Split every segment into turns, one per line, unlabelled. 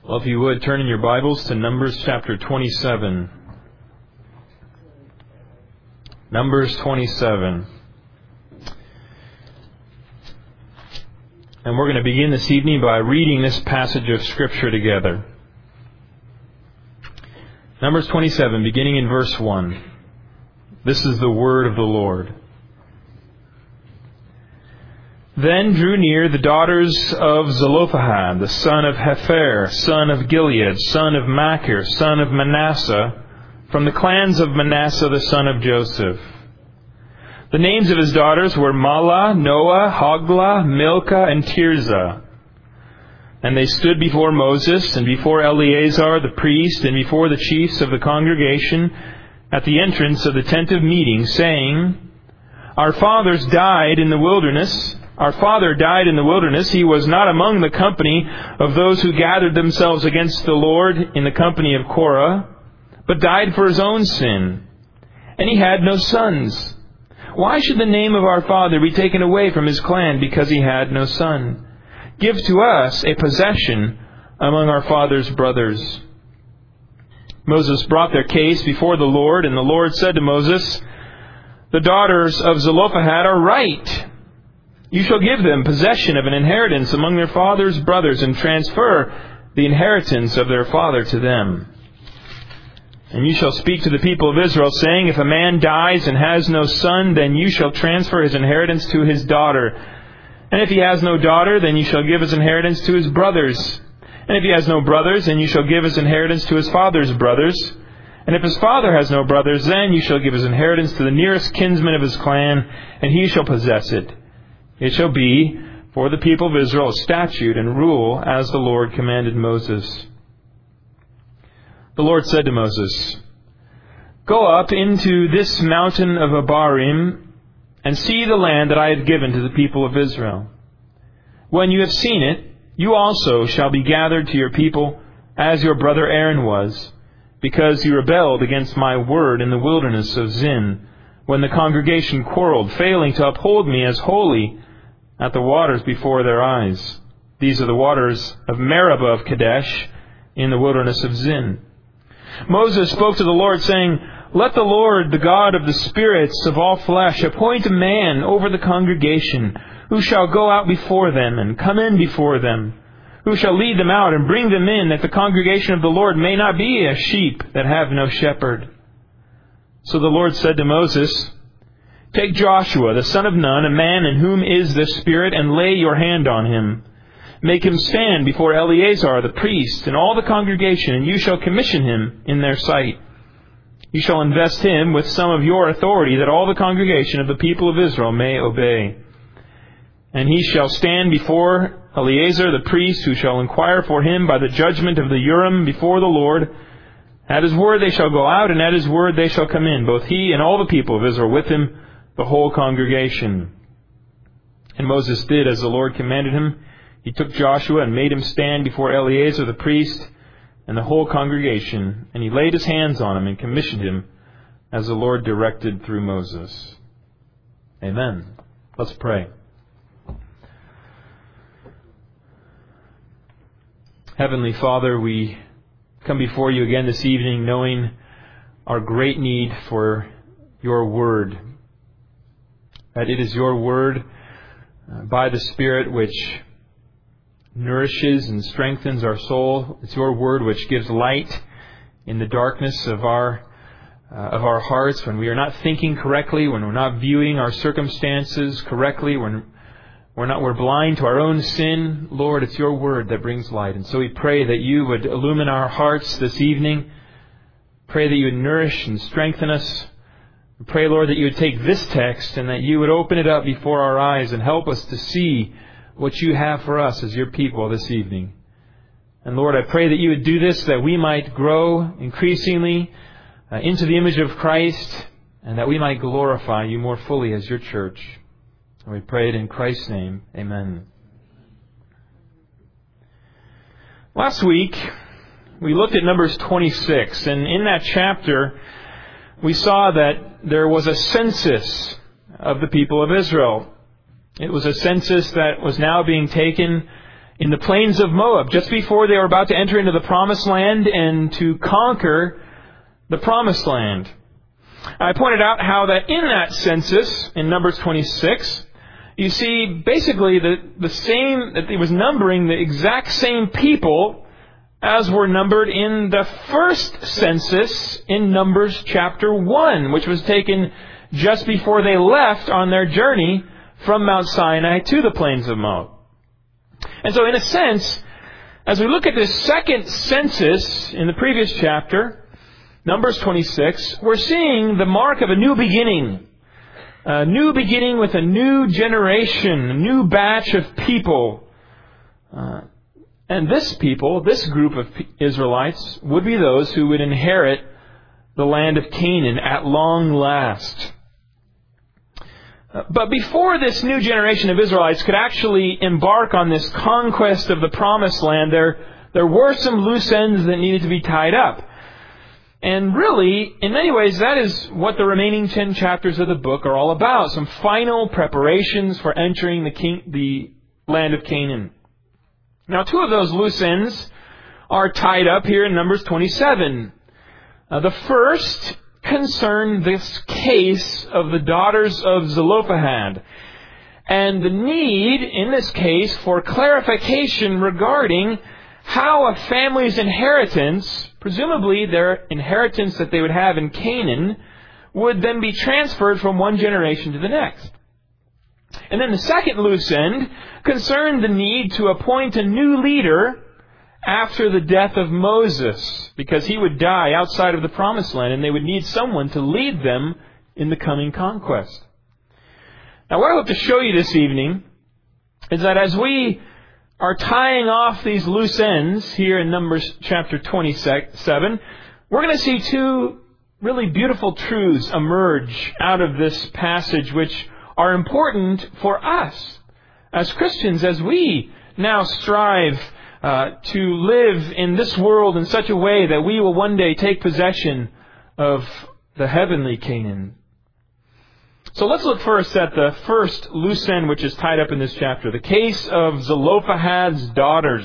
Well, if you would, turn in your Bibles to Numbers chapter 27. Numbers 27. And we're going to begin this evening by reading this passage of Scripture together. Numbers 27, beginning in verse 1. This is the word of the Lord. Then drew near the daughters of Zelophehad, the son of Hepher, son of Gilead, son of Machir, son of Manasseh, from the clans of Manasseh, the son of Joseph. The names of his daughters were Mahlah, Noah, Hoglah, Milcah, and Tirzah. And they stood before Moses, and before Eleazar the priest, and before the chiefs of the congregation, at the entrance of the tent of meeting, saying, Our father died in the wilderness. He was not among the company of those who gathered themselves against the Lord in the company of Korah, but died for his own sin. And he had no sons. Why should the name of our father be taken away from his clan because he had no son? Give to us a possession among our father's brothers. Moses brought their case before the Lord, and the Lord said to Moses, The daughters of Zelophehad are right. You shall give them possession of an inheritance among their father's brothers, and transfer the inheritance of their father to them. And you shall speak to the people of Israel, saying, If a man dies and has no son, then you shall transfer his inheritance to his daughter. And if he has no daughter, then you shall give his inheritance to his brothers. And if he has no brothers, then you shall give his inheritance to his father's brothers. And if his father has no brothers, then you shall give his inheritance to the nearest kinsman of his clan, and he shall possess it. It shall be for the people of Israel a statute and rule as the Lord commanded Moses. The Lord said to Moses, Go up into this mountain of Abarim and see the land that I have given to the people of Israel. When you have seen it, you also shall be gathered to your people as your brother Aaron was, because you rebelled against my word in the wilderness of Zin, when the congregation quarreled, failing to uphold me as holy at the waters before their eyes. These are the waters of Meribah of Kadesh in the wilderness of Zin. Moses spoke to the Lord, saying, Let the Lord, the God of the spirits of all flesh, appoint a man over the congregation, who shall go out before them and come in before them, who shall lead them out and bring them in, that the congregation of the Lord may not be as sheep that have no shepherd. So the Lord said to Moses, Take Joshua, the son of Nun, a man in whom is the Spirit, and lay your hand on him. Make him stand before Eleazar the priest and all the congregation, and you shall commission him in their sight. You shall invest him with some of your authority, that all the congregation of the people of Israel may obey. And he shall stand before Eleazar the priest, who shall inquire for him by the judgment of the Urim before the Lord. At his word they shall go out, and at his word they shall come in, both he and all the people of Israel with him, the whole congregation. And Moses did as the Lord commanded him. He took Joshua and made him stand before Eleazar the priest and the whole congregation, and he laid his hands on him and commissioned him as the Lord directed through Moses. Amen. Let's pray. Heavenly Father, we come before you again this evening knowing our great need for your word. That it is your word by the Spirit which nourishes and strengthens our soul. It's your word which gives light in the darkness of our hearts when we are not thinking correctly, when we're not viewing our circumstances correctly, when we're blind to our own sin. Lord, it's your word that brings light. And so we pray that you would illumine our hearts this evening. Pray that you would nourish and strengthen us. We pray, Lord, that you would take this text and that you would open it up before our eyes and help us to see what you have for us as your people this evening. And Lord, I pray that you would do this, that we might grow increasingly into the image of Christ, and that we might glorify you more fully as your church. And we pray it in Christ's name. Amen. Last week, we looked at Numbers 26, and in that chapter, we saw that there was a census of the people of Israel. It was a census that was now being taken in the plains of Moab, just before they were about to enter into the Promised Land and to conquer the Promised Land. I pointed out how that in that census, in Numbers 26, you see basically the same, that it was numbering the exact same people as were numbered in the first census in Numbers chapter 1, which was taken just before they left on their journey from Mount Sinai to the plains of Moab. And so in a sense, as we look at this second census in the previous chapter, Numbers 26, we're seeing the mark of a new beginning. A new beginning with a new generation, a new batch of people. And this people, this group of Israelites, would be those who would inherit the land of Canaan at long last. But before this new generation of Israelites could actually embark on this conquest of the Promised Land, there were some loose ends that needed to be tied up. And really, in many ways, that is what the remaining 10 chapters of the book are all about. Some final preparations for entering the land of Canaan. Now, 2 of those loose ends are tied up here in Numbers 27. The first concerned this case of the daughters of Zelophehad, and the need, in this case, for clarification regarding how a family's inheritance, presumably their inheritance that they would have in Canaan, would then be transferred from one generation to the next. And then the second loose end concerned the need to appoint a new leader after the death of Moses, because he would die outside of the Promised Land, and they would need someone to lead them in the coming conquest. Now, what I hope to show you this evening is that as we are tying off these loose ends here in Numbers chapter 27, we're going to see 2 really beautiful truths emerge out of this passage, which are important for us as Christians as we now strive to live in this world in such a way that we will one day take possession of the heavenly Canaan. So let's look first at the first loose end which is tied up in this chapter, the case of Zelophehad's daughters.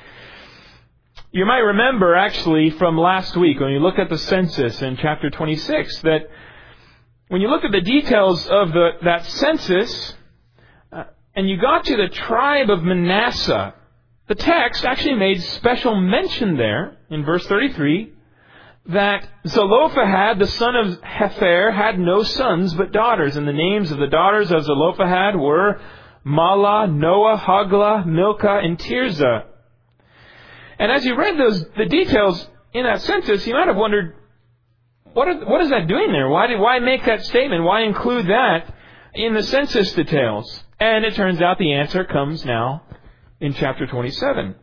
You might remember actually from last week when you looked at the census in chapter 26 that when you look at the details of that census and you got to the tribe of Manasseh, the text actually made special mention there in verse 33 that Zelophehad, the son of Hepher, had no sons but daughters. And the names of the daughters of Zelophehad were Mahlah, Noah, Hoglah, Milcah, and Tirzah. And as you read the details in that census, you might have wondered, what is that doing there? Why make that statement? Why include that in the census details? And it turns out the answer comes now in chapter 27.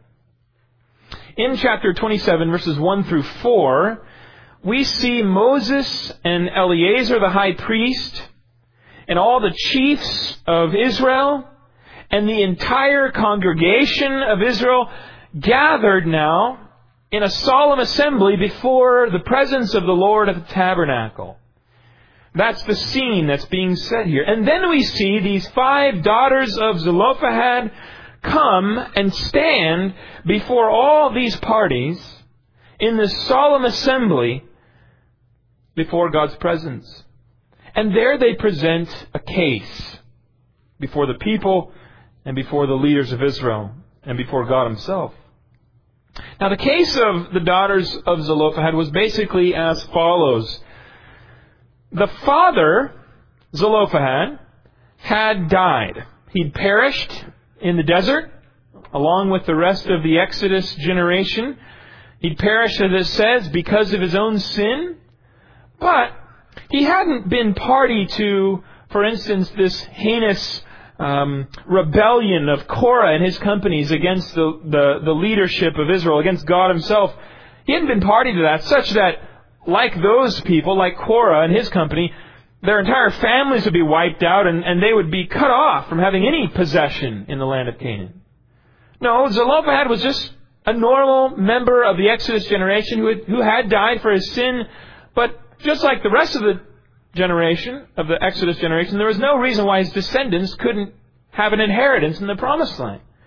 In chapter 27, verses 1 through 4, we see Moses and Eleazar the high priest and all the chiefs of Israel and the entire congregation of Israel gathered now in a solemn assembly before the presence of the Lord at the tabernacle. That's the scene that's being set here. And then we see these 5 daughters of Zelophehad come and stand before all these parties in this solemn assembly before God's presence. And there they present a case before the people and before the leaders of Israel and before God Himself. Now, the case of the daughters of Zelophehad was basically as follows. The father, Zelophehad, had died. He'd perished in the desert, along with the rest of the Exodus generation. He'd perished, as it says, because of his own sin. But he hadn't been party to, for instance, this heinous rebellion of Korah and his companies against the leadership of Israel, against God Himself. He hadn't been party to that, such that, like those people, like Korah and his company, their entire families would be wiped out and they would be cut off from having any possession in the land of Canaan. No, Zelophehad was just a normal member of the Exodus generation who had died for his sin, but just like the rest of the generation, of the Exodus generation, there was no reason why his descendants couldn't have an inheritance in the Promised Land.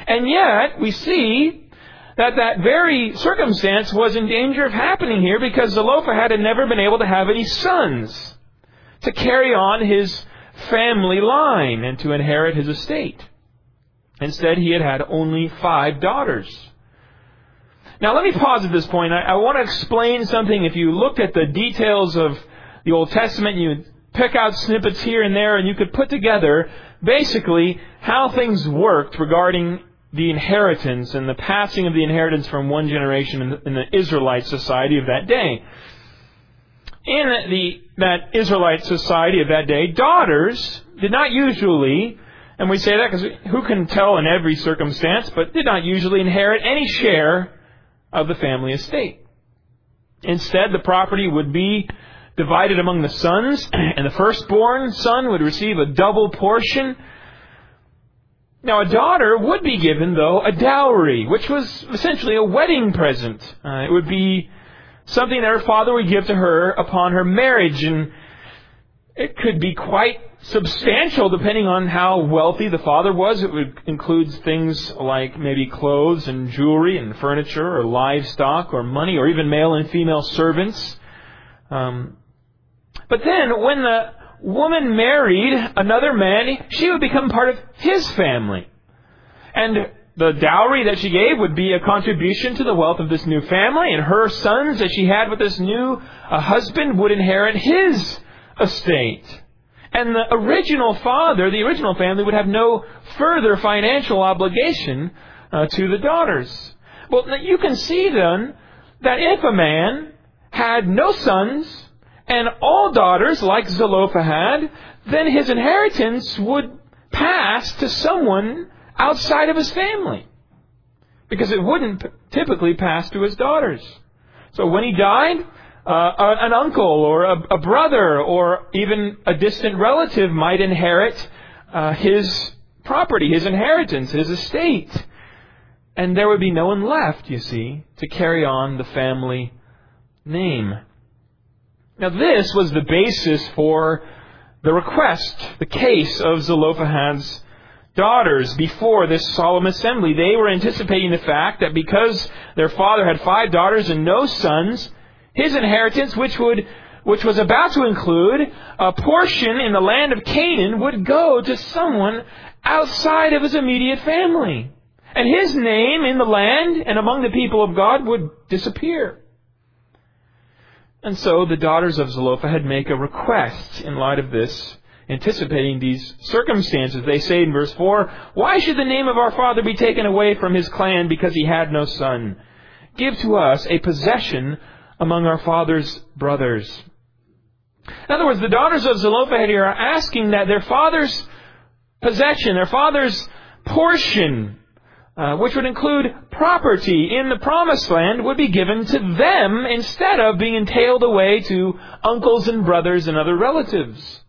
And yet, we see that that very circumstance was in danger of happening here because Zelophehad had never been able to have any sons to carry on his family line and to inherit his estate. Instead, he had had only 5 daughters. Now, let me pause at this point. I want to explain something. If you looked at the details of the Old Testament, you would pick out snippets here and there, and you could put together basically how things worked regarding the inheritance and the passing of the inheritance from one generation in the Israelite society of that day. In that Israelite society of that day, daughters did not usually, and we say that because who can tell in every circumstance, but did not usually inherit any share of the family estate. Instead, the property would be divided among the sons, and the firstborn son would receive a double portion. Now, a daughter would be given, though, a dowry, which was essentially a wedding present. It would be something that her father would give to her upon her marriage, and it could be quite substantial depending on how wealthy the father was. It would include things like maybe clothes and jewelry and furniture or livestock or money or even male and female servants. But then when the woman married another man, she would become part of his family. And the dowry that she gave would be a contribution to the wealth of this new family, and her sons that she had with this new husband would inherit his estate. And the original father, the original family, would have no further financial obligation to the daughters. Well, you can see then that if a man had no sons and all daughters like Zelophehad, then his inheritance would pass to someone outside of his family, because it wouldn't typically pass to his daughters. So when he died, an uncle or a brother or even a distant relative might inherit his property, his inheritance, his estate. And there would be no one left, you see, to carry on the family name. Now, this was the basis for the request, the case of Zelophehad's daughters before this solemn assembly. They were anticipating the fact that because their father had 5 daughters and no sons, his inheritance, which was about to include a portion in the land of Canaan, would go to someone outside of his immediate family. And his name in the land and among the people of God would disappear. And so the daughters of Zelophehad make a request in light of this, anticipating these circumstances. They say in verse 4, "Why should the name of our father be taken away from his clan because he had no son? Give to us a possession among our father's brothers." In other words, the daughters of Zelophehad here are asking that their father's possession, their father's portion, which would include property in the promised land, would be given to them instead of being entailed away to uncles and brothers and other relatives.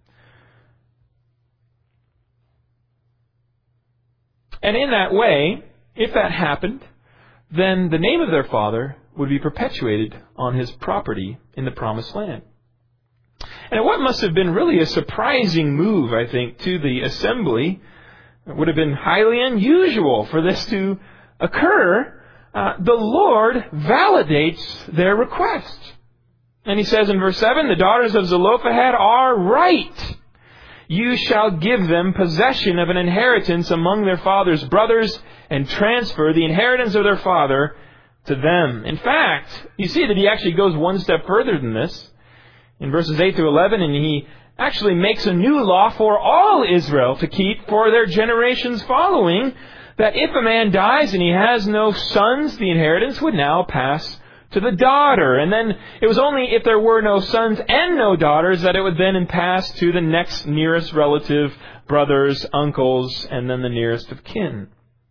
And in that way, if that happened, then the name of their father would be perpetuated on his property in the promised land. And what must have been really a surprising move, I think, to the assembly, it would have been highly unusual for this to occur, the Lord validates their request. And he says in verse 7, "The daughters of Zelophehad are right. You shall give them possession of an inheritance among their father's brothers and transfer the inheritance of their father to them." In fact, you see that he actually goes one step further than this. In verses 8 to 11, and he actually makes a new law for all Israel to keep for their generations following, that if a man dies and he has no sons, the inheritance would now pass to the daughter. And then it was only if there were no sons and no daughters that it would then pass to the next nearest relative, brothers, uncles, and then the nearest of kin.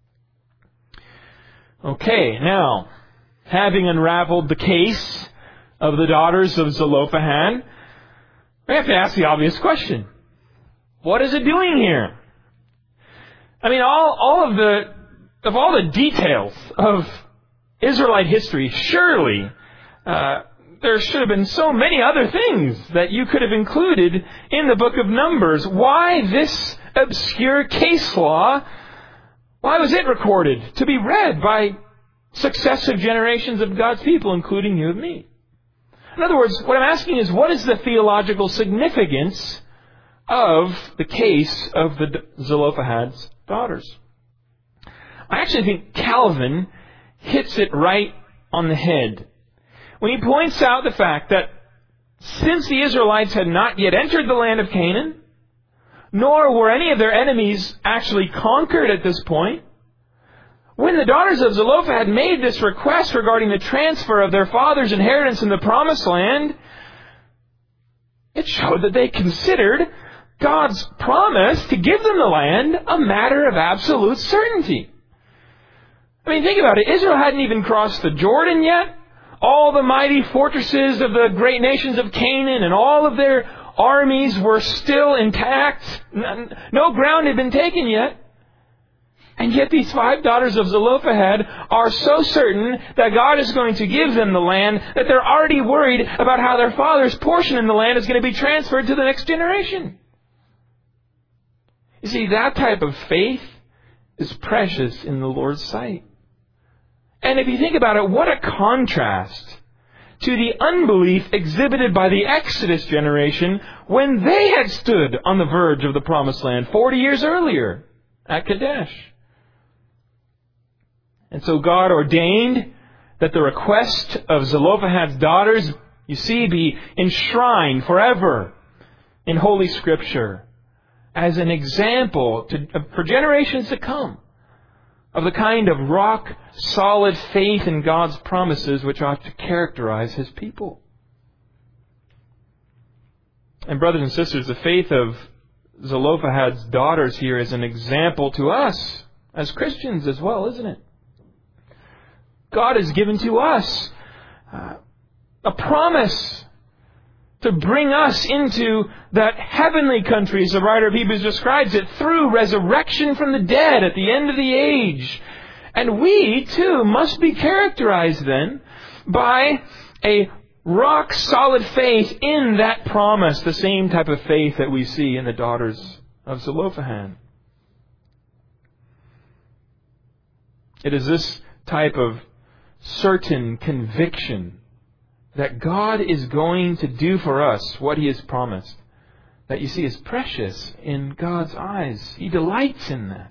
Okay, now, having unraveled the case of the daughters of Zelophehad, we have to ask the obvious question. What is it doing here? I mean, all of the details of Israelite history, surely there should have been so many other things that you could have included in the book of Numbers. Why this obscure case law Why was it recorded? To be read by successive generations of God's people, including you and me. In other words, what I'm asking is, what is the theological significance of the case of the Zelophehad's daughters? I actually think Calvin hits it right on the head when he points out the fact that since the Israelites had not yet entered the land of Canaan, nor were any of their enemies actually conquered at this point, when the daughters of Zelophehad made this request regarding the transfer of their father's inheritance in the Promised Land, it showed that they considered God's promise to give them the land a matter of absolute certainty. I mean, think about it. Israel hadn't even crossed the Jordan yet. All the mighty fortresses of the great nations of Canaan and all of their armies were still intact. No ground had been taken yet. And yet these 5 daughters of Zelophehad are so certain that God is going to give them the land that they're already worried about how their father's portion in the land is going to be transferred to the next generation. You see, that type of faith is precious in the Lord's sight. And if you think about it, what a contrast to the unbelief exhibited by the Exodus generation when they had stood on the verge of the Promised Land 40 years earlier at Kadesh. And so God ordained that the request of Zelophehad's daughters, you see, be enshrined forever in Holy Scripture as an example for generations to come of the kind of rock-solid faith in God's promises which ought to characterize His people. And brothers and sisters, the faith of Zelophehad's daughters here is an example to us as Christians as well, isn't it? God has given to us a promise to bring us into that heavenly country, as the writer of Hebrews describes it, through resurrection from the dead at the end of the age. And we, too, must be characterized then by a rock-solid faith in that promise, the same type of faith that we see in the daughters of Zelophehad. It is this type of certain conviction that God is going to do for us what He has promised, that you see is precious in God's eyes. He delights in that.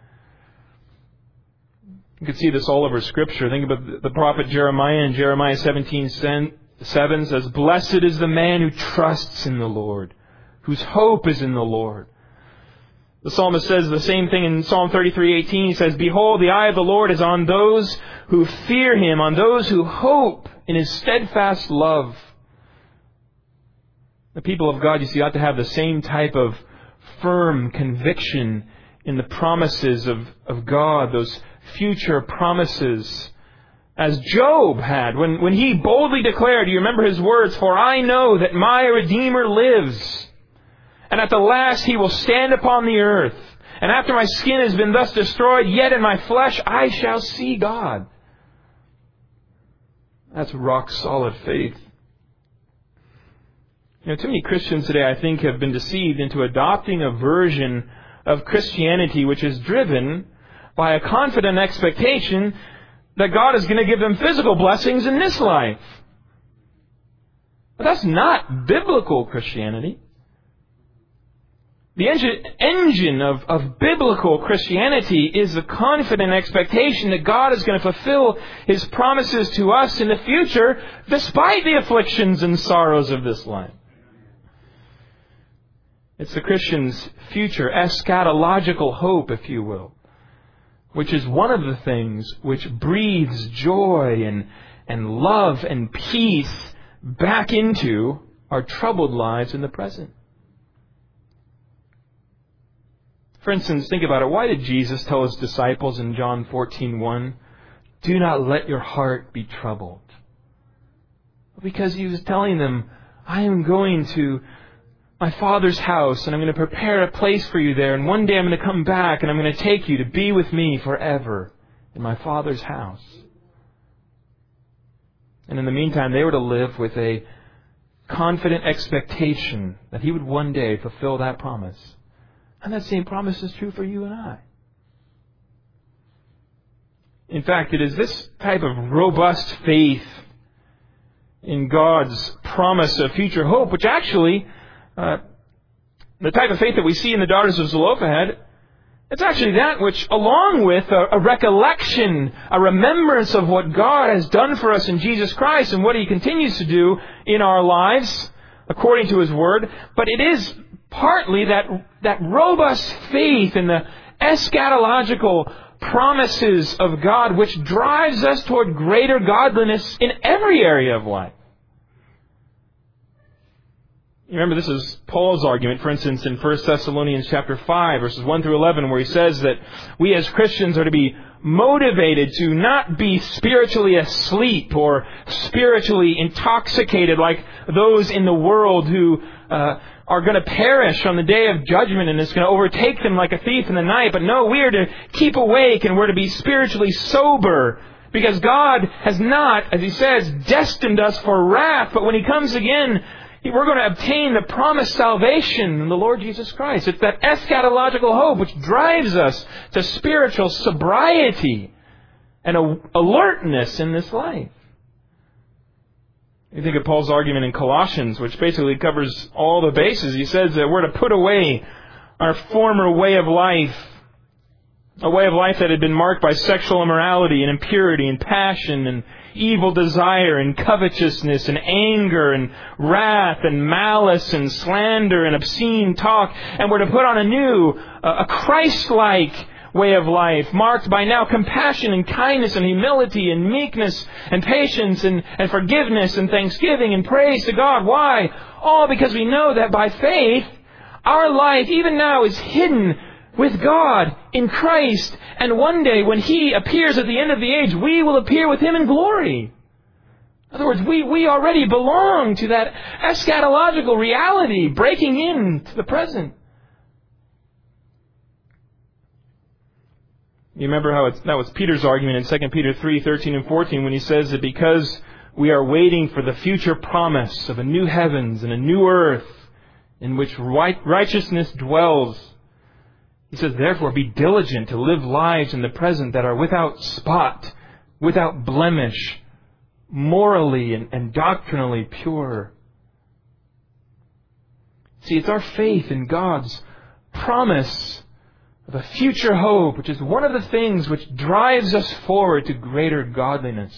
You can see this all over Scripture. Think about the prophet Jeremiah in Jeremiah 17:7 says, "Blessed is the man who trusts in the Lord, whose hope is in the Lord." The psalmist says the same thing in Psalm 33:18. He says, "Behold, the eye of the Lord is on those who fear Him, on those who hope in His steadfast love." The people of God, you see, ought to have the same type of firm conviction in the promises of God, those future promises, as Job had when he boldly declared, you remember his words, "For I know that my Redeemer lives, and at the last He will stand upon the earth. And after my skin has been thus destroyed, yet in my flesh I shall see God." That's rock-solid faith. You know, too many Christians today, I think, have been deceived into adopting a version of Christianity which is driven by a confident expectation that God is going to give them physical blessings in this life. But that's not biblical Christianity. The engine of biblical Christianity is the confident expectation that God is going to fulfill His promises to us in the future despite the afflictions and sorrows of this life. It's the Christian's future eschatological hope, if you will, which is one of the things which breathes joy and love and peace back into our troubled lives in the present. For instance, think about it. Why did Jesus tell His disciples in John 14:1, "Do not let your heart be troubled"? Because He was telling them, "I am going to my Father's house, and I'm going to prepare a place for you there, and one day I'm going to come back, and I'm going to take you to be with me forever in my Father's house." And in the meantime, they were to live with a confident expectation that He would one day fulfill that promise. And that same promise is true for you and I. In fact, it is this type of robust faith in God's promise of future hope, which actually, the type of faith that we see in the daughters of Zelophehad, it's actually that which, along with a recollection, a remembrance of what God has done for us in Jesus Christ and what He continues to do in our lives, according to His Word, but it is partly that robust faith in the eschatological promises of God which drives us toward greater godliness in every area of life. You remember, this is Paul's argument, for instance, in 1 Thessalonians chapter 5, verses 1 through 11, where he says that we as Christians are to be motivated to not be spiritually asleep or spiritually intoxicated like those in the world who are going to perish on the day of judgment and it's going to overtake them like a thief in the night. But no, we are to keep awake and we're to be spiritually sober, because God has not, as He says, destined us for wrath, but when He comes again, we're going to obtain the promised salvation in the Lord Jesus Christ. It's that eschatological hope which drives us to spiritual sobriety and alertness in this life. You think of Paul's argument in Colossians, which basically covers all the bases. He says that we're to put away our former way of life, a way of life that had been marked by sexual immorality and impurity and passion and evil desire and covetousness and anger and wrath and malice and slander and obscene talk. And we're to put on a Christ-like way of life, marked by now compassion and kindness and humility and meekness and patience and forgiveness and thanksgiving and praise to God. Why? All because we know that by faith, our life, even now, is hidden with God in Christ, and one day when He appears at the end of the age, we will appear with Him in glory. In other words, we already belong to that eschatological reality breaking into the present. You remember how that was Peter's argument in 2 Peter 3:13 and 14 when he says that because we are waiting for the future promise of a new heavens and a new earth in which righteousness dwells, he says, therefore be diligent to live lives in the present that are without spot, without blemish, morally and doctrinally pure. See, it's our faith in God's promise of a future hope, which is one of the things which drives us forward to greater godliness.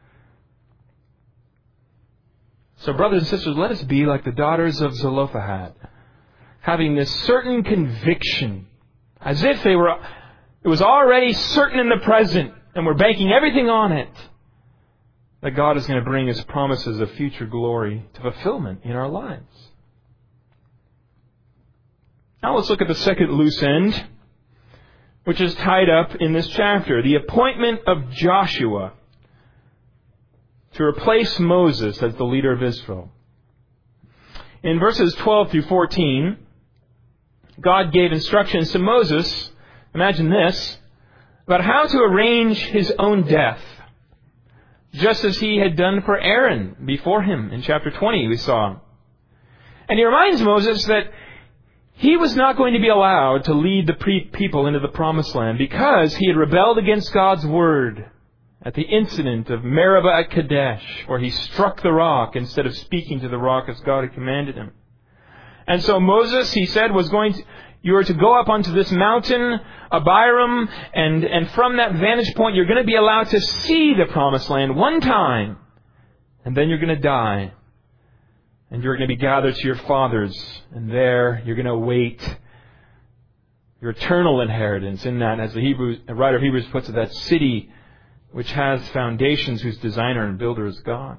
So, brothers and sisters, let us be like the daughters of Zelophehad, having this certain conviction, as if it was already certain in the present, and we're banking everything on it, that God is going to bring His promises of future glory to fulfillment in our lives. Now let's look at the second loose end, which is tied up in this chapter, the appointment of Joshua to replace Moses as the leader of Israel. In verses 12 through 14, God gave instructions to Moses, imagine this, about how to arrange his own death, just as He had done for Aaron before him in chapter 20 we saw. And He reminds Moses that he was not going to be allowed to lead the people into the promised land because he had rebelled against God's word at the incident of Meribah at Kadesh, where he struck the rock instead of speaking to the rock as God had commanded him. And so Moses, he said, you are to go up onto this mountain, Abiram, and from that vantage point you're going to be allowed to see the promised land one time, and then you're going to die. And you're going to be gathered to your fathers, and there you're going to await your eternal inheritance in that, as the writer of Hebrews puts it, that city which has foundations, whose designer and builder is God.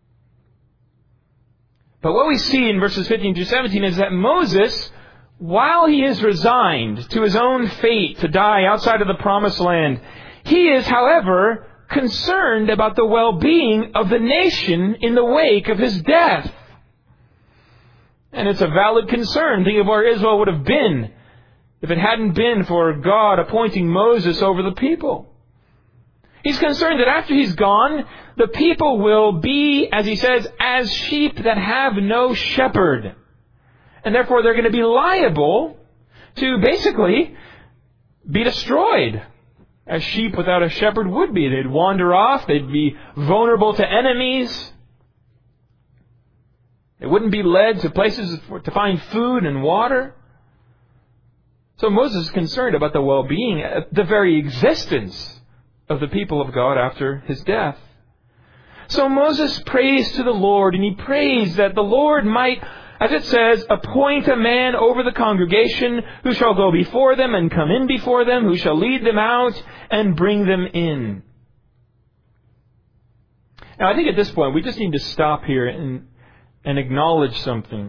But what we see in verses 15 through 17 is that Moses, while he is resigned to his own fate to die outside of the promised land, he is, however, concerned about the well-being of the nation in the wake of his death. And it's a valid concern. Think of where Israel would have been if it hadn't been for God appointing Moses over the people. He's concerned that after he's gone, the people will be, as he says, as sheep that have no shepherd. And therefore they're going to be liable to basically be destroyed as sheep without a shepherd would be. They'd wander off. They'd be vulnerable to enemies. They wouldn't be led to places to find food and water. So Moses is concerned about the well-being, the very existence of the people of God after his death. So Moses prays to the Lord, and he prays that the Lord might, as it says, appoint a man over the congregation who shall go before them and come in before them, who shall lead them out and bring them in. Now I think at this point we just need to stop here and acknowledge something.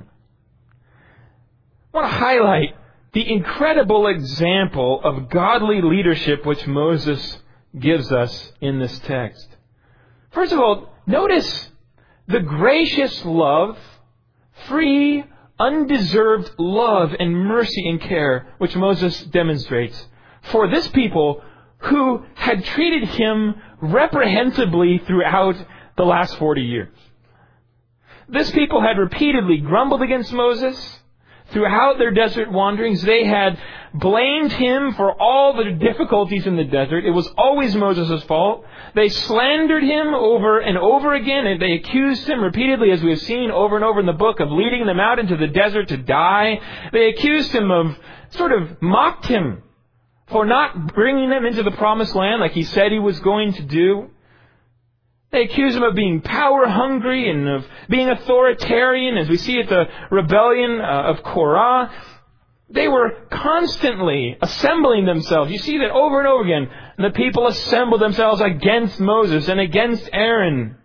I want to highlight the incredible example of godly leadership which Moses gives us in this text. First of all, notice the gracious love, free, undeserved love and mercy and care which Moses demonstrates for this people who had treated him reprehensibly throughout the last 40 years. This people had repeatedly grumbled against Moses. Throughout their desert wanderings, they had blamed him for all the difficulties in the desert. It was always Moses' fault. They slandered him over and over again, and they accused him repeatedly, as we have seen over and over in the book, of leading them out into the desert to die. They accused him of, sort of mocked him for not bringing them into the promised land like he said he was going to do. They accuse him of being power-hungry and of being authoritarian, as we see at the rebellion of Korah. They were constantly assembling themselves. You see that over and over again. The people assembled themselves against Moses and against Aaron.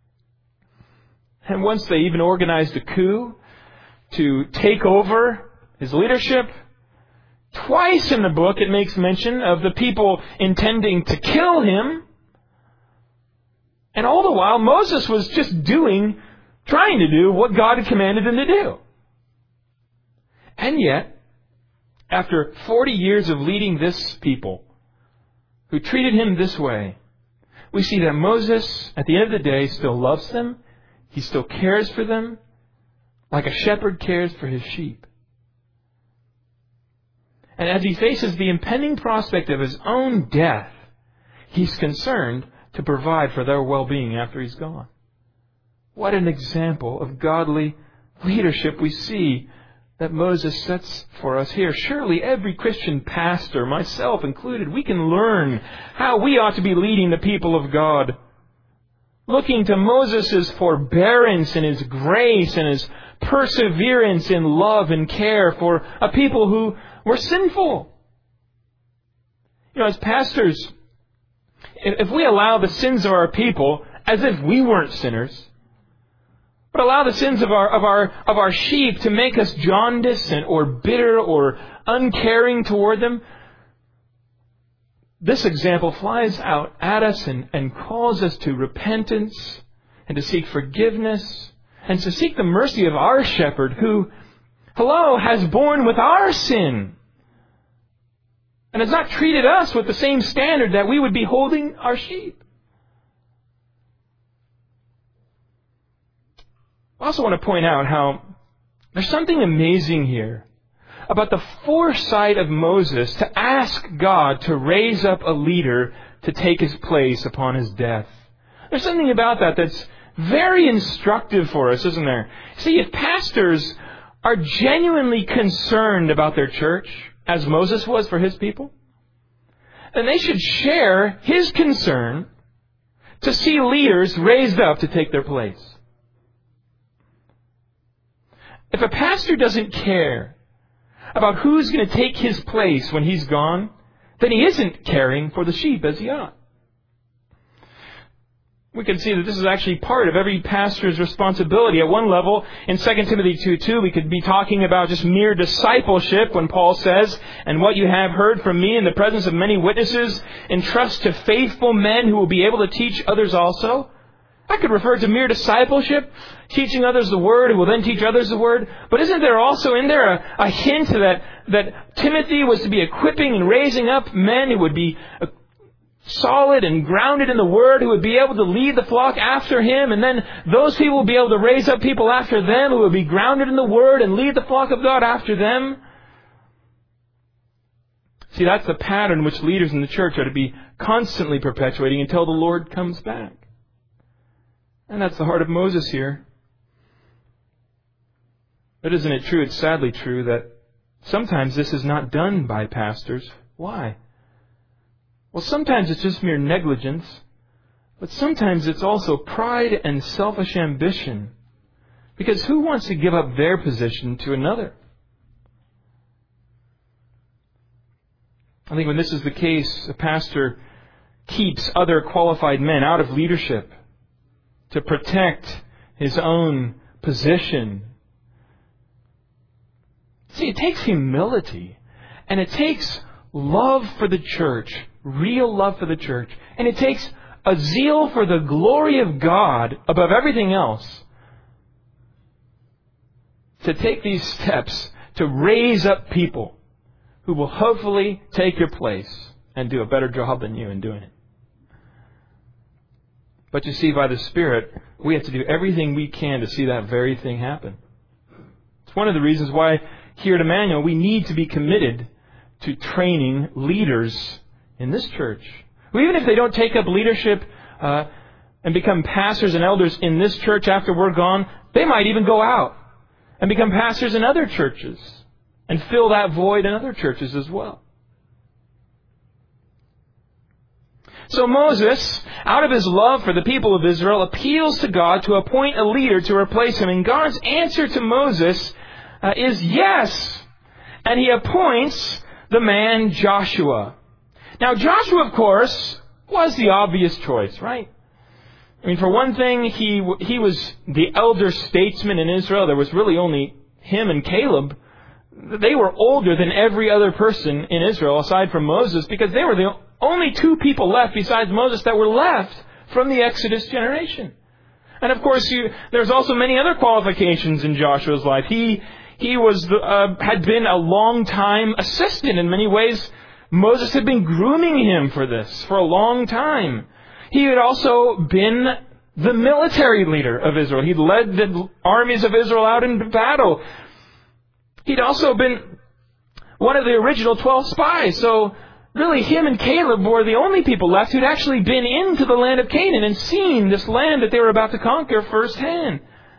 And once they even organized a coup to take over his leadership. Twice in the book it makes mention of the people intending to kill him. And all the while, Moses was just trying to do what God had commanded him to do. And yet, after 40 years of leading this people, who treated him this way, we see that Moses, at the end of the day, still loves them. He still cares for them, like a shepherd cares for his sheep. And as he faces the impending prospect of his own death, he's concerned to provide for their well-being after he's gone. What an example of godly leadership we see that Moses sets for us here. Surely every Christian pastor, myself included, we can learn how we ought to be leading the people of God. Looking to Moses' forbearance and his grace and his perseverance in love and care for a people who were sinful. As pastors, if we allow the sins of our people as if we weren't sinners, but allow the sins of our sheep to make us jaundiced or bitter or uncaring toward them, this example flies out at us and calls us to repentance and to seek forgiveness and to seek the mercy of our shepherd who, has borne with our sin and has not treated us with the same standard that we would be holding our sheep. I also want to point out how there's something amazing here about the foresight of Moses to ask God to raise up a leader to take his place upon his death. There's something about that that's very instructive for us, isn't there? See, if pastors are genuinely concerned about their church, as Moses was for his people, then they should share his concern to see leaders raised up to take their place. If a pastor doesn't care about who's going to take his place when he's gone, then he isn't caring for the sheep as he ought. We can see that this is actually part of every pastor's responsibility. At one level, in 2 Timothy 2:2, we could be talking about just mere discipleship when Paul says, "And what you have heard from me in the presence of many witnesses, entrust to faithful men who will be able to teach others also." I could refer to mere discipleship, teaching others the Word, who will then teach others the Word. But isn't there also in there a hint that Timothy was to be equipping and raising up men who would be solid and grounded in the Word, who would be able to lead the flock after him, and then those people will be able to raise up people after them who will be grounded in the Word and lead the flock of God after them? See, that's the pattern which leaders in the church are to be constantly perpetuating until the Lord comes back. And that's the heart of Moses here. But isn't it true, it's sadly true, that sometimes this is not done by pastors? Why? Well, sometimes it's just mere negligence, but sometimes it's also pride and selfish ambition. Because who wants to give up their position to another? I think when this is the case, a pastor keeps other qualified men out of leadership to protect his own position. See, it takes humility, and it takes love for the church, real love for the church, and it takes a zeal for the glory of God above everything else to take these steps to raise up people who will hopefully take your place and do a better job than you in doing it. But you see, by the Spirit, we have to do everything we can to see that very thing happen. It's one of the reasons why here at Emmanuel we need to be committed to training leaders in this church. Even if they don't take up leadership and become pastors and elders in this church after we're gone, they might even go out and become pastors in other churches and fill that void in other churches as well. So Moses, out of his love for the people of Israel, appeals to God to appoint a leader to replace him. And God's answer to Moses is yes. And he appoints the man Joshua. Now Joshua, of course, was the obvious choice, right? I mean, for one thing, he was the elder statesman in Israel. There was really only him and Caleb. They were older than every other person in Israel aside from Moses, because they were the only two people left besides Moses that were left from the Exodus generation. And of course, there's also many other qualifications in Joshua's life. He had been a long-time assistant. In many ways, Moses had been grooming him for this for a long time. He had also been the military leader of Israel. He'd led the armies of Israel out into battle. He'd also been one of the original 12 spies. So really, him and Caleb were the only people left who'd actually been into the land of Canaan and seen this land that they were about to conquer firsthand.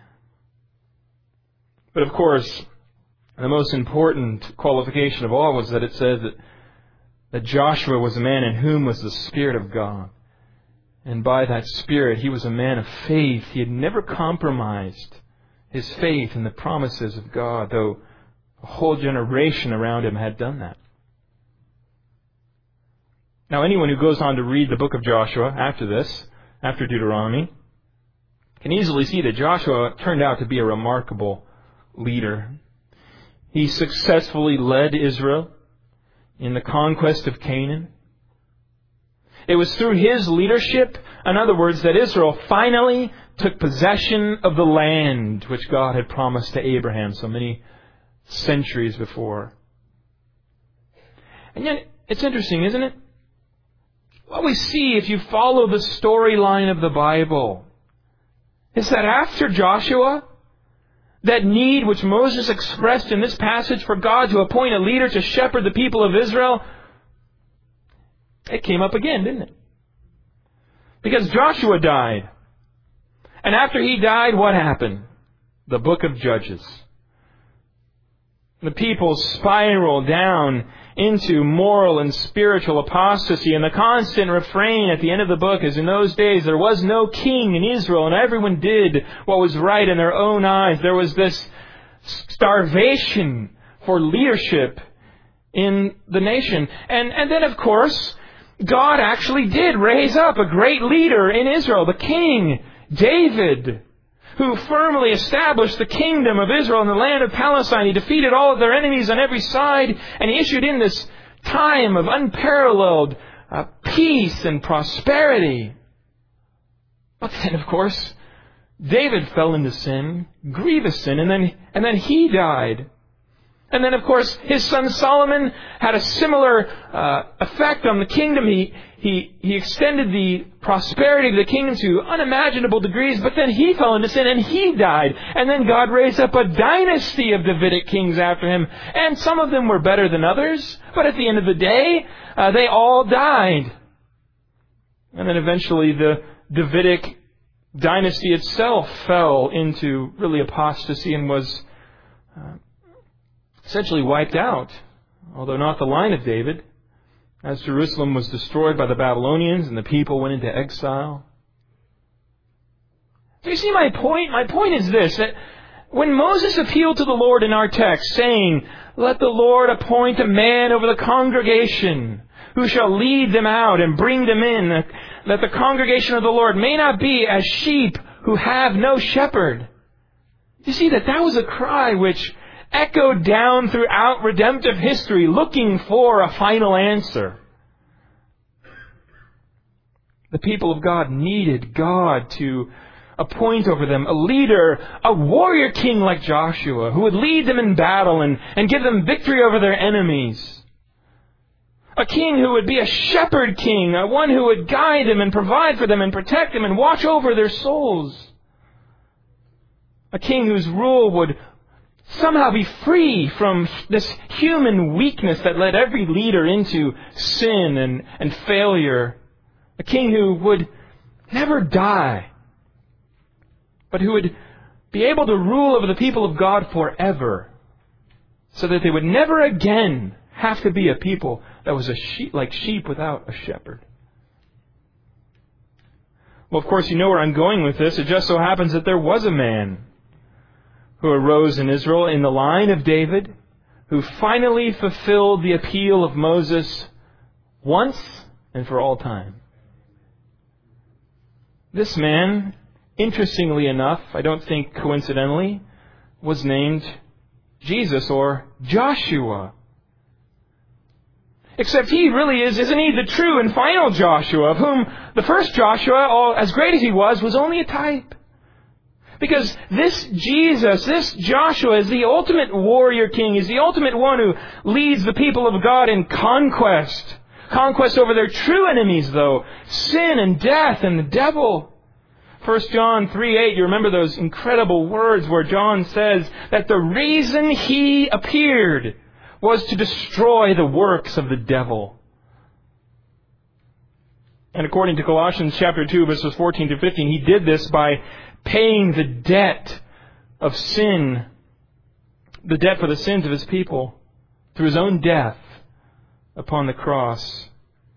But of course, the most important qualification of all was that it says that Joshua was a man in whom was the Spirit of God. And by that Spirit, he was a man of faith. He had never compromised his faith in the promises of God, though a whole generation around him had done that. Now, anyone who goes on to read the book of Joshua after this, after Deuteronomy, can easily see that Joshua turned out to be a remarkable leader. He successfully led Israel in the conquest of Canaan. It was through his leadership, in other words, that Israel finally took possession of the land which God had promised to Abraham so many centuries before. And yet, it's interesting, isn't it? What we see, if you follow the storyline of the Bible, is that after Joshua, that need which Moses expressed in this passage for God to appoint a leader to shepherd the people of Israel, it came up again, didn't it? Because Joshua died. And after he died, what happened? The book of Judges. The people spiral down into moral and spiritual apostasy. And the constant refrain at the end of the book is, in those days there was no king in Israel, and everyone did what was right in their own eyes. There was this starvation for leadership in the nation. And then, of course, God actually did raise up a great leader in Israel, the king, David, who firmly established the kingdom of Israel in the land of Palestine. He defeated all of their enemies on every side, and he issued in this time of unparalleled peace and prosperity. But then, of course, David fell into sin, grievous sin, and then he died. And then, of course, his son Solomon had a similar effect on the kingdom. He extended the prosperity of the kingdom to unimaginable degrees, but then he fell into sin and he died. And then God raised up a dynasty of Davidic kings after him. And some of them were better than others, but at the end of the day, they all died. And then eventually the Davidic dynasty itself fell into really apostasy and was essentially wiped out, although not the line of David, as Jerusalem was destroyed by the Babylonians and the people went into exile. Do you see my point? My point is this, that when Moses appealed to the Lord in our text, saying, "Let the Lord appoint a man over the congregation who shall lead them out and bring them in, that the congregation of the Lord may not be as sheep who have no shepherd." You see that was a cry which echoed down throughout redemptive history, looking for a final answer. The people of God needed God to appoint over them a leader, a warrior king like Joshua, who would lead them in battle and give them victory over their enemies. A king who would be a shepherd king, one who would guide them and provide for them and protect them and watch over their souls. A king whose rule would somehow be free from this human weakness that led every leader into sin and failure. A king who would never die, but who would be able to rule over the people of God forever, so that they would never again have to be a people that was like sheep without a shepherd. Well, of course, you know where I'm going with this. It just so happens that there was a man who arose in Israel in the line of David, who finally fulfilled the appeal of Moses once and for all time. This man, interestingly enough, I don't think coincidentally, was named Jesus or Joshua. Except he really isn't he the true and final Joshua, of whom the first Joshua, as great as he was only a type. Because this Jesus, this Joshua, is the ultimate warrior king. He's the ultimate one who leads the people of God in conquest. Conquest over their true enemies, though. Sin and death and the devil. 1 John 3:8, you remember those incredible words where John says that the reason he appeared was to destroy the works of the devil. And according to Colossians chapter 2, verses 14 to 15, he did this by paying the debt of sin, the debt for the sins of his people, through his own death upon the cross.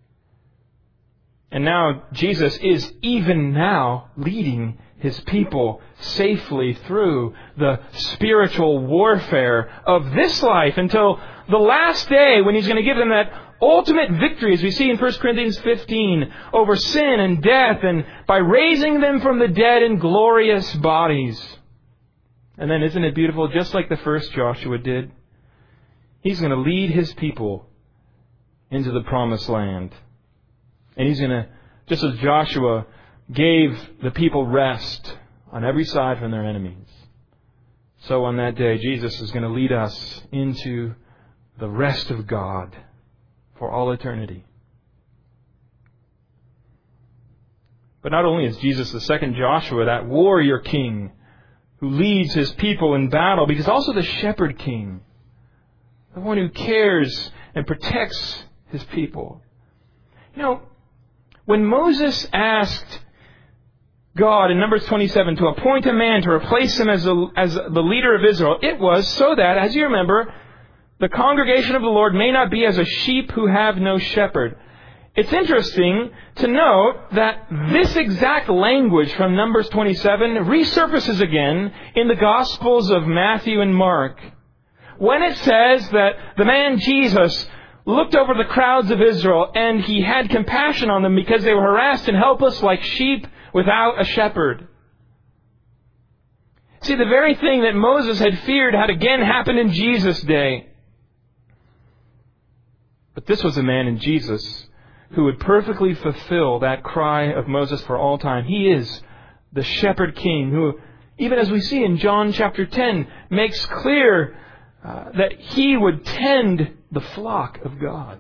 And now Jesus is even now leading his people safely through the spiritual warfare of this life until the last day when he's going to give them that ultimate victory, as we see in 1 Corinthians 15, over sin and death, and by raising them from the dead in glorious bodies. And then, isn't it beautiful? Just like the first Joshua did, he's going to lead his people into the promised land. And he's going to, just as Joshua gave the people rest on every side from their enemies, so on that day, Jesus is going to lead us into the rest of God for all eternity. But not only is Jesus the second Joshua, that warrior king who leads his people in battle, but he's also the shepherd king, the one who cares and protects his people. You know, when Moses asked God in Numbers 27 to appoint a man to replace him as the leader of Israel, it was so that, as you remember, the congregation of the Lord may not be as a sheep who have no shepherd. It's interesting to note that this exact language from Numbers 27 resurfaces again in the Gospels of Matthew and Mark, when it says that the man Jesus looked over the crowds of Israel and he had compassion on them because they were harassed and helpless like sheep without a shepherd. See, the very thing that Moses had feared had again happened in Jesus' day. But this was a man in Jesus who would perfectly fulfill that cry of Moses for all time. He is the shepherd king who, even as we see in John chapter 10, makes clear that He would tend the flock of God.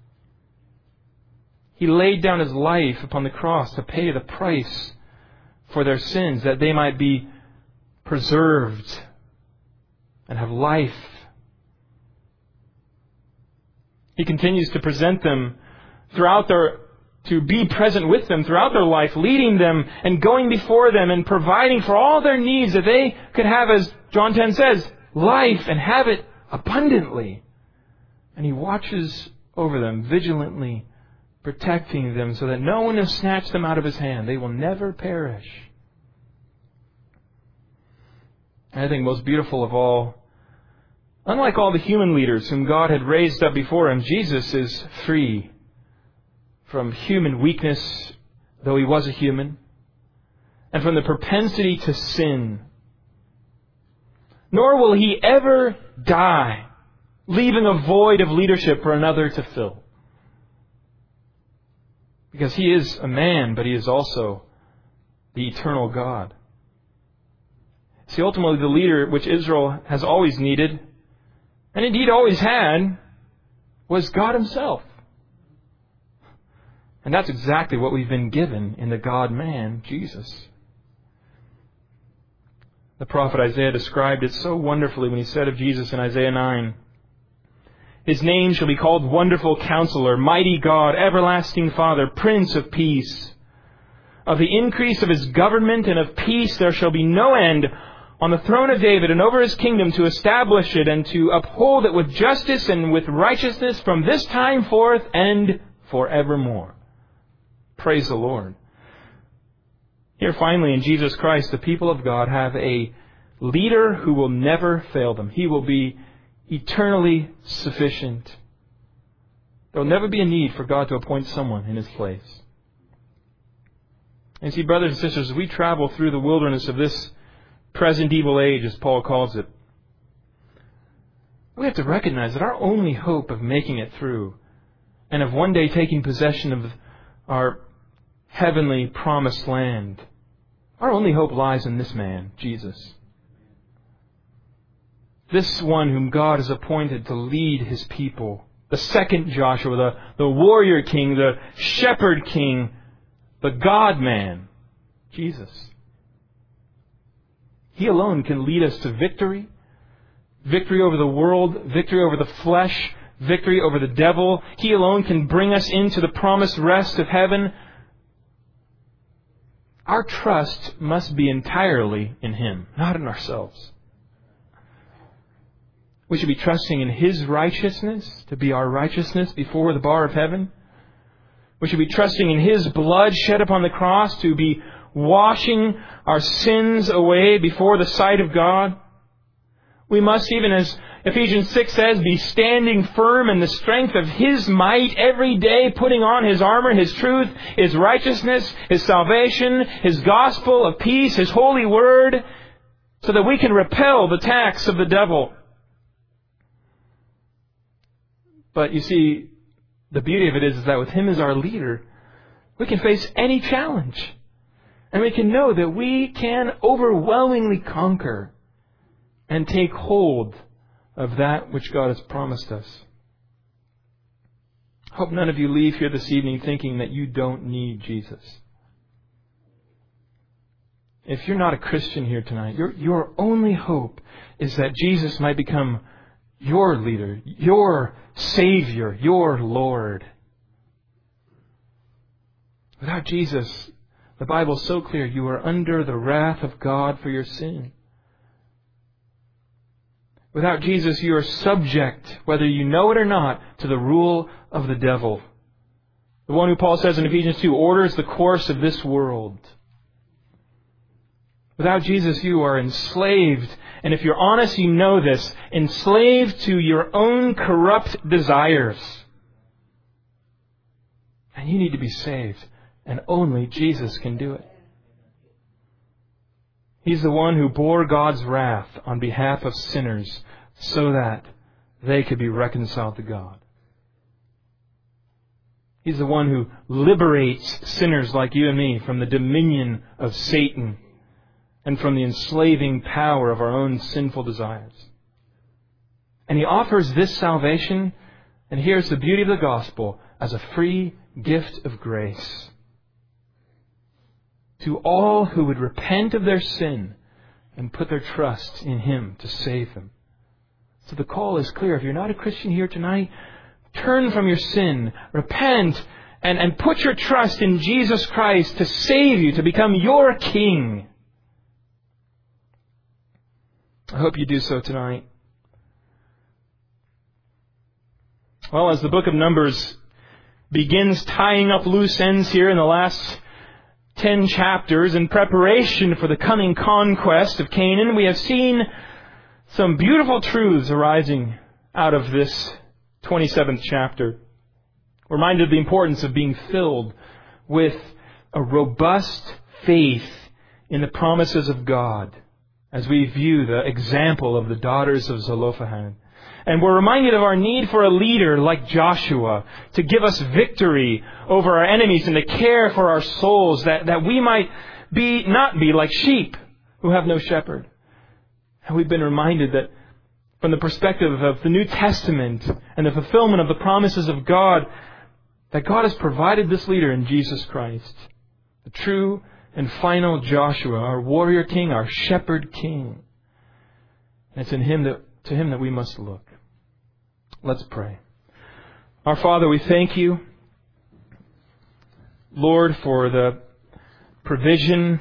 He laid down His life upon the cross to pay the price for their sins, that they might be preserved and have life. He continues to present them to be present with them throughout their life, leading them and going before them and providing for all their needs, that they could have, as John 10 says, life and have it abundantly. And He watches over them vigilantly, protecting them so that no one has snatched them out of His hand. They will never perish. And I think most beautiful of all, unlike all the human leaders whom God had raised up before Him, Jesus is free from human weakness, though He was a human, and from the propensity to sin. Nor will He ever die, leaving a void of leadership for another to fill. Because He is a man, but He is also the eternal God. See, ultimately the leader which Israel has always needed, and indeed always had, was God Himself. And that's exactly what we've been given in the God-man, Jesus. The prophet Isaiah described it so wonderfully when he said of Jesus in Isaiah 9, His name shall be called Wonderful Counselor, Mighty God, Everlasting Father, Prince of Peace. Of the increase of His government and of peace there shall be no end on the throne of David and over His kingdom, to establish it and to uphold it with justice and with righteousness from this time forth and forevermore. Praise the Lord. Here finally in Jesus Christ, the people of God have a leader who will never fail them. He will be eternally sufficient. There will never be a need for God to appoint someone in His place. And see, brothers and sisters, as we travel through the wilderness of this present evil age, as Paul calls it, we have to recognize that our only hope of making it through and of one day taking possession of our heavenly promised land, our only hope lies in this man, Jesus. This one whom God has appointed to lead His people. The second Joshua, the warrior king, the shepherd king, the God-man, Jesus. He alone can lead us to victory. Victory over the world, victory over the flesh, victory over the devil. He alone can bring us into the promised rest of heaven. Our trust must be entirely in Him, not in ourselves. We should be trusting in His righteousness to be our righteousness before the bar of heaven. We should be trusting in His blood shed upon the cross to be washing our sins away before the sight of God. We must, even as Ephesians 6 says, be standing firm in the strength of His might every day, putting on His armor, His truth, His righteousness, His salvation, His gospel of peace, His holy word, so that we can repel the attacks of the devil. But you see, the beauty of it is that with Him as our leader, we can face any challenge. And we can know that we can overwhelmingly conquer and take hold of that which God has promised us. I hope none of you leave here this evening thinking that you don't need Jesus. If you're not a Christian here tonight, your only hope is that Jesus might become your leader, your Savior, your Lord. Without Jesus, the Bible is so clear, you are under the wrath of God for your sin. Without Jesus, you are subject, whether you know it or not, to the rule of the devil. The one who Paul says in Ephesians 2 orders the course of this world. Without Jesus, you are enslaved. And if you're honest, you know this. Enslaved to your own corrupt desires. And you need to be saved. And only Jesus can do it. He's the one who bore God's wrath on behalf of sinners so that they could be reconciled to God. He's the one who liberates sinners like you and me from the dominion of Satan and from the enslaving power of our own sinful desires. And He offers this salvation, and here's the beauty of the gospel, as a free gift of grace to all who would repent of their sin and put their trust in Him to save them. So the call is clear. If you're not a Christian here tonight, turn from your sin, repent, and put your trust in Jesus Christ to save you, to become your King. I hope you do so tonight. Well, as the book of Numbers begins tying up loose ends here in the last 10 chapters in preparation for the coming conquest of Canaan, we have seen some beautiful truths arising out of this 27th chapter. We're reminded of the importance of being filled with a robust faith in the promises of God as we view the example of the daughters of Zelophehad. And we're reminded of our need for a leader like Joshua to give us victory over our enemies and to care for our souls, that we might not be like sheep who have no shepherd. And we've been reminded that from the perspective of the New Testament and the fulfillment of the promises of God, that God has provided this leader in Jesus Christ, the true and final Joshua, our warrior king, our shepherd king. And it's to Him that we must look. Let's pray. Our Father, we thank You, Lord, for the provision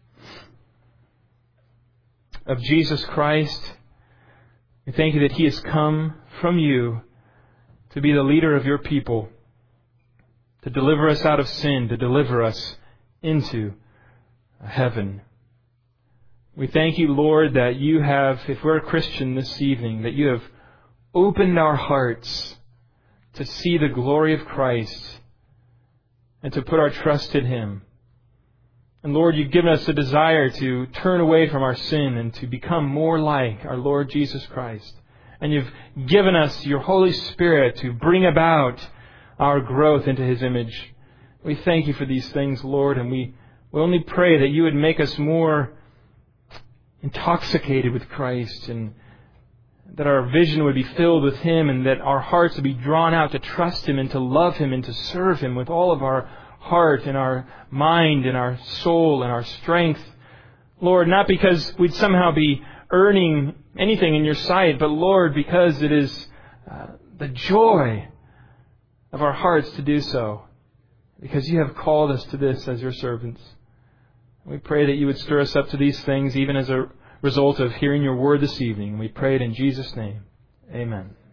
of Jesus Christ. We thank You that He has come from You to be the leader of Your people, to deliver us out of sin, to deliver us into heaven. We thank You, Lord, that You have, if we're a Christian this evening, that You have opened our hearts to see the glory of Christ and to put our trust in Him. And Lord, You've given us a desire to turn away from our sin and to become more like our Lord Jesus Christ. And You've given us Your Holy Spirit to bring about our growth into His image. We thank You for these things, Lord, and we only pray that You would make us more intoxicated with Christ, and that our vision would be filled with Him, and that our hearts would be drawn out to trust Him and to love Him and to serve Him with all of our heart and our mind and our soul and our strength. Lord, not because we'd somehow be earning anything in Your sight, but Lord, because it is the joy of our hearts to do so, because You have called us to this as Your servants. We pray that You would stir us up to these things, even as a result of hearing Your word this evening. We pray it in Jesus' name. Amen.